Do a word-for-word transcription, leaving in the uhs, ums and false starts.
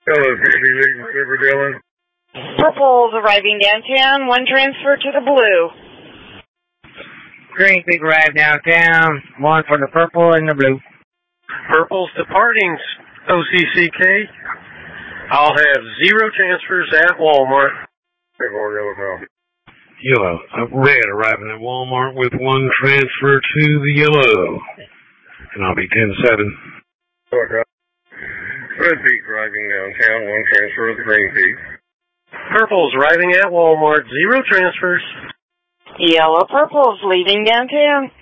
Hello, P D, River Dillon. Purple's arriving downtown, one transfer to the blue. Green Peak arrived downtown, one for the purple and the blue. Purple's departing O C C K. I'll have zero transfers at Walmart. Or yellow now. Yellow. Uh, red arriving at Walmart with one transfer to the yellow. And I'll be ten seven. Okay. Red Peak driving downtown, one transfer to the Green Peak. Purple's arriving at Walmart, zero transfers. Yellow Purple's leaving downtown.